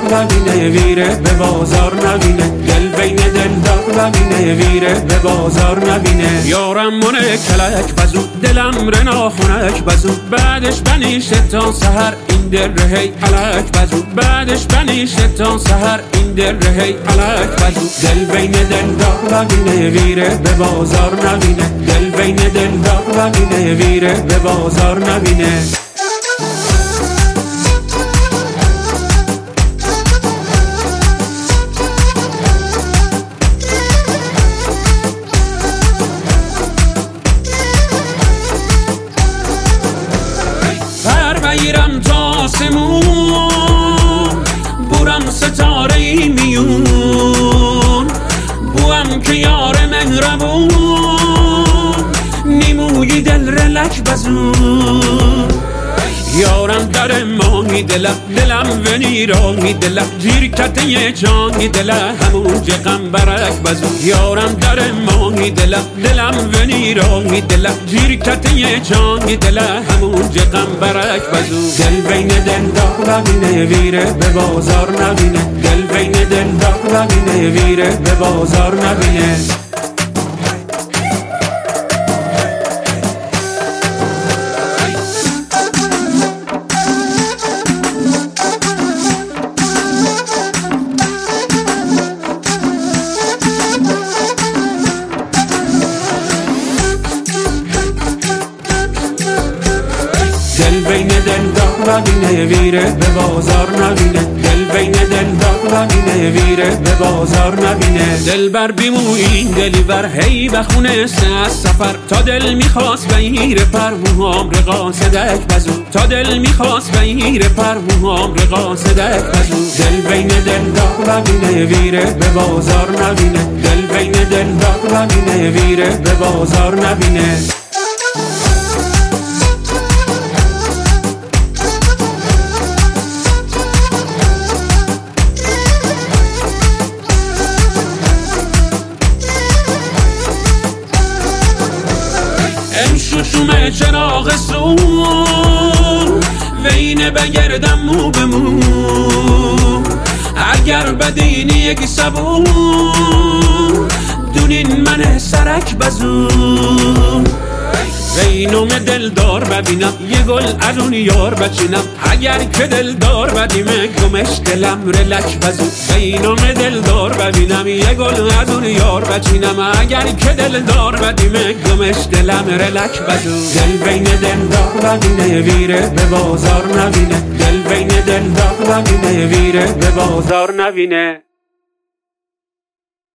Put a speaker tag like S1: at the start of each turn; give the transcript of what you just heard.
S1: نبینه ویره به بازار نبینه دل بین دلدار نبینه ویره به بازار نبینه یارم مونه کلک بزو دلم رنا خونک بزو بعدش بنیشه تا سحر این دل رهی علک بزو بعدش بنیشه تا سحر این دل رهی علک بزو دل بین دلدار نبینه ویره به بازار نبینه دل بین دلدار نبینه ویره به بازار نبینه بگیرم تا آسمون بورم ستاره ای میون بوام که یار مهربون نیموی دل رلک بزون یارم در ماهی دلم ونیرانی دلم جیر کته جانی دلم همون جقم برک بزو یارم در ماهی دلم ونیرانی دلم جیر کته جانی دلم همون جقم برک بزو دل بین دلدار نبینه ویره به بازار نبینه دل بین دلدار نبینه ویره به بازار نبینه دل بین دلدار نبینه ویره به بازار نبینه دل بین دلدار نبینه ویره به بازار نبینه دل بر بیموین دلی بر هی بخونه از سفر تا دل میخواست بهیر پر موهام رقاصدک بزو تا دل میخواست بهیر پر موهام رقاصدک بزو دل بین دلدار نبینه ویره به بازار نبینه دل بین دلدار نبینه ویره به بازار نبینه شوشوم چراغ سون وینه بگردم مو به مو اگر بدینی یک سبون دونین من سرک بزون وینوم دلدار ببینم یه گل ارون یار بچینم اگر که دلدار بدیمه گمش دلم رلک بزو وینوم دلدار ببینم یه گل ارون یار بچینم اگر که دلدار بدیمه گمش دلم رلک بزو دل بین دلدار نبینه ویره به بازار نبینه دل بین دلدار نبینه ویره به بازار نبینه